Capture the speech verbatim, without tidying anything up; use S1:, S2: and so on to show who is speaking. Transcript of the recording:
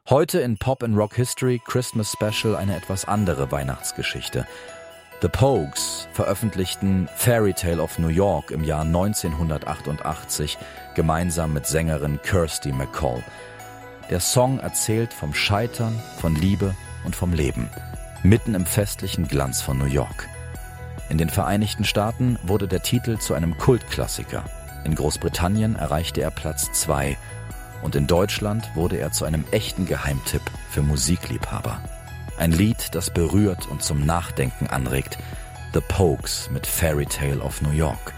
S1: Heute in Pop and Rock History Christmas Special eine etwas andere Weihnachtsgeschichte. The Pogues veröffentlichten Fairy Tale of New York im Jahr neunzehnhundertachtundachtzig gemeinsam mit Sängerin Kirsty MacColl. Der Song erzählt vom Scheitern, von Liebe und vom Leben, mitten im festlichen Glanz von New York. In den Vereinigten Staaten wurde der Titel zu einem Kultklassiker. In Großbritannien erreichte er Platz zwei und in Deutschland wurde er zu einem echten Geheimtipp für Musikliebhaber. Ein Lied, das berührt und zum Nachdenken anregt. The Pogues mit Fairy Tale of New York.